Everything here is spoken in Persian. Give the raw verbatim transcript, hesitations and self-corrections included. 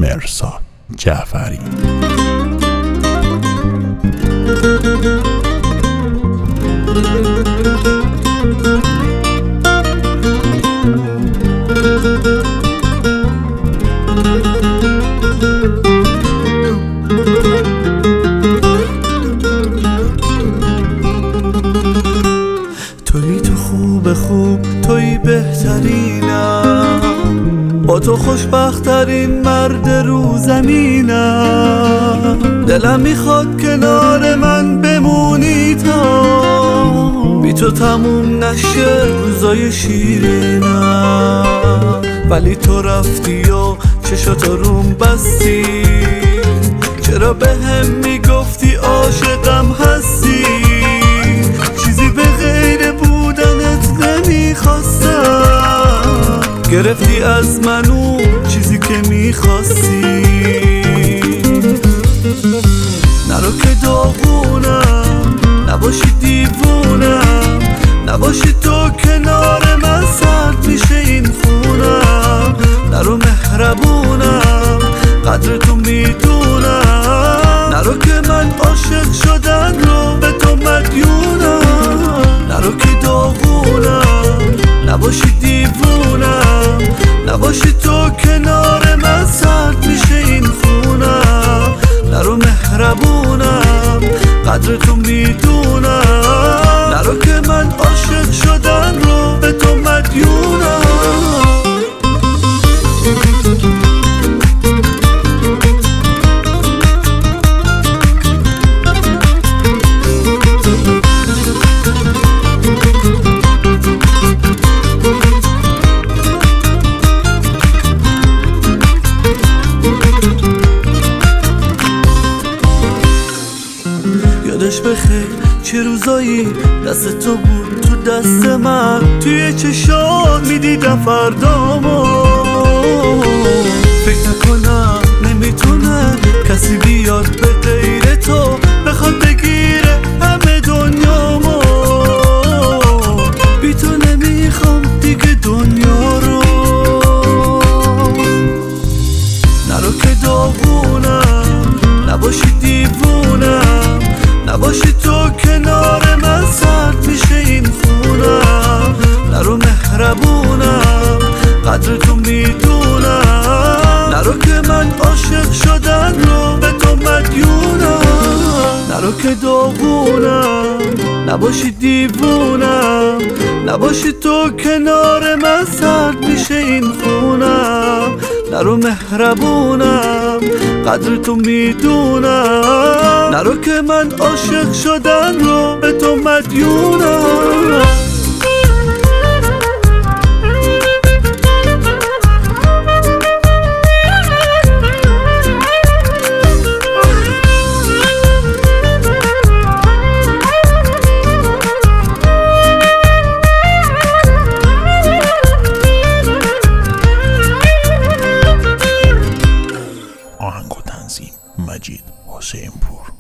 مرزاد جعفری. توی تو خوب خوب توی بهترینم، با تو خوشبخترین مرد رو زمینم. دلم میخواد کنار من بمونی تا بی تو تموم نشه روزای شیرینم. ولی تو رفتی و چشاتو روم بستی، چرا به هم میگفتی عاشقم هستی؟ چیزی به غیر بودنت نمیخواستم، گرفتی از من اون چیزی که میخواستی. نرو که داغونم، نباشی دیوونم، نباشی تو کنار من سرد میشه این خونم. نرو مهربونم، قدر تو میدونم، نرو که من عاشق شدن رو به تو مدیونم. نرو که داغونم، نباشی دیوونم، نباشی تو کنار من سرد میشه این خونم. نرو مهربونم، قدر تو میدونم، نرو که من عاشق شدن رو به تو مدیونم. یادش بخیر چه روزایی دست تو بود تو دست من، توی چشات میدیدم فردامو. فکر نکنم نمیتونه کسی بیاد به غیر تو بخواد بگیره همه دنیامو. بی تو نمیخوام دیگه دنیا رو. نرو که داغونم، نباشی دیوونم، نباشی تو کنار من سرد میشه این خونم. نرو مهربونم، قدر تو میدونم، نرو که من عاشق شدن رو به تو مدیونم. نرو که داغونم، نباشی دیوونم، نباشی تو کنار من سرد میشه این خونم. نرو مهربونم، قدر تو میدونم، نرو که من عاشق شدن رو به تو مدیونم. آهنگ و تنظیم مجید حسین پور.